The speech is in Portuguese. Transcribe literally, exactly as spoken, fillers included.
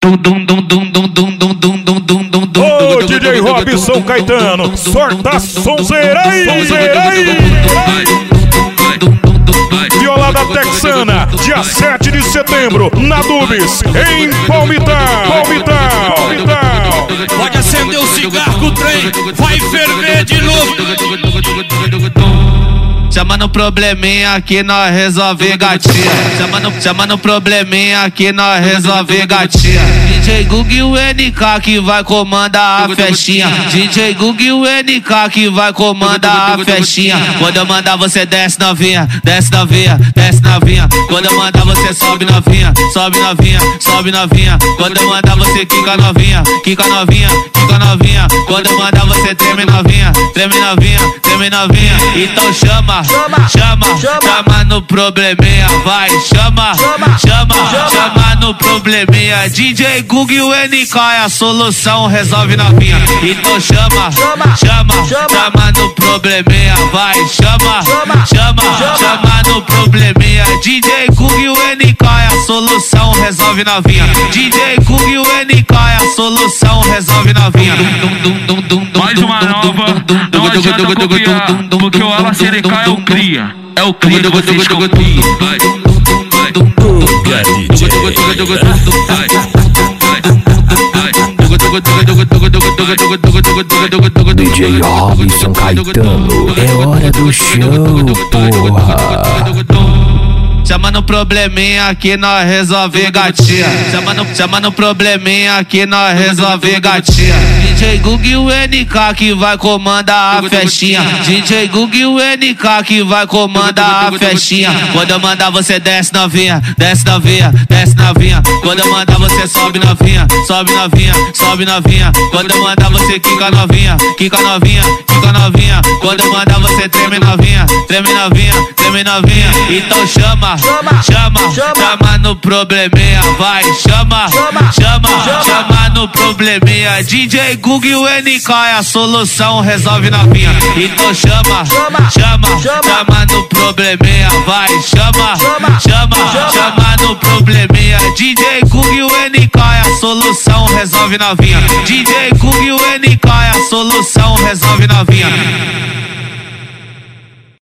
Ô, D J Robson Caetano, sorta a sonzeira aí, sonzeira aí. Violada Texana, dia sete de setembro, na Dubs, em Palmitão, Palmitão, Palmitão. Pode acender o cigarro que o trem vai ferver de novo. Chama no probleminha que nós resolve gatinha. Chama no, chama no probleminha que nós resolve gatinha. D J Gug e o N K que vai comandar a festinha. D J Gug e o N K que vai comandar a festinha. Quando eu mandar você desce novinha, desce novinha, desce novinha. Quando eu mandar você sobe novinha, sobe novinha, sobe novinha. Quando eu mandar você quica novinha, quica novinha, quica novinha. Quando eu mandar você treme novinha, treme novinha, treme novinha. Então chama, chama, chama, chama no probleminha, vai, chama, chama, chama, chama no probleminha. D J Gug e o N K é a solução, resolve novinha. Então chama, chama, chama, chama no probleminha, vai, chama, chama, chama no probleminha. D J Gug e o N K é a solução, resolve novinha. D J Gug e o N K é a solução, resolve novinha. Mais uma nova, não adianta copiar, porque o Ala C D K é o cria, é o cria que vocês copiam. D J Robson Caetano, é hora do show, porra. Chama no probleminha que nós resolve gatinha. Chama no, chama no probleminha que nós resolve gatinha. D J Gug e o N K que vai comandar a festinha. D J Gug e o N K que vai comandar a festinha. Quando eu mandar você desce novinha, desce novinha, desce novinha. Quando eu mandar você sobe novinha, sobe novinha, sobe novinha. Quando eu mandar você quica novinha, quica novinha, quica novinha. Quando eu mandar você treme novinha, treme novinha, treme novinha. Então chama, chama, chama, chama no probleminha, vai, chama, chama, chama no probleminha. D J Gug e o N K é a solução, resolve novinha. Então chama, chama, chama no probleminha, vai, chama, chama, chama no probleminha. D J Gug e o N K é a solução, resolve novinha. D J Gug e o N K é a solução, resolve novinha.